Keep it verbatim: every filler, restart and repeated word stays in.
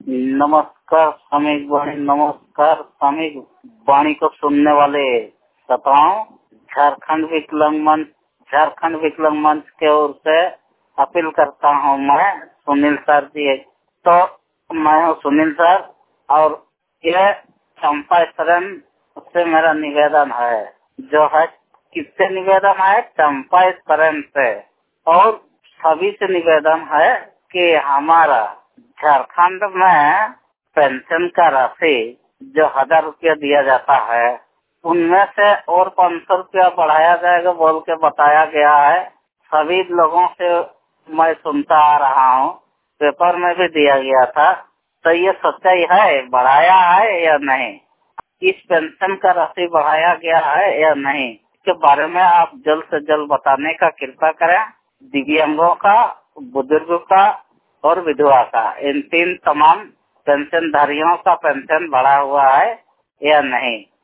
नमस्कार सामयिक वाणी, नमस्कार सामयिक वाणी को सुनने वाले श्रोताओं, झारखंड विकलांग मंच झारखंड विकलांग मंच के ओर से अपील करता हूँ। मैं सुनील सर जी, तो मैं हूँ सुनील सर और यह चंपा शरण से मेरा निवेदन है, जो है किससे निवेदन है? चंपा शरण से। और सभी से निवेदन है कि हमारा झारखंड में पेंशन का राशि जो हजार रुपया दिया जाता है, उनमें से और पाँच सौ रुपया बढ़ाया जाएगा बोल के बताया गया है। सभी लोगों से मैं सुनता आ रहा हूँ, पेपर में भी दिया गया था। तो ये सच्चाई है, बढ़ाया है या नहीं? इस पेंशन का राशि बढ़ाया गया है या नहीं, इसके बारे में आप जल्द से जल्द बताने का कृपा करें। दिव्यांगों का, बुजुर्गों का और विधवा का, इन तीन तमाम पेंशन धारियों का पेंशन बढ़ा हुआ है या नहीं?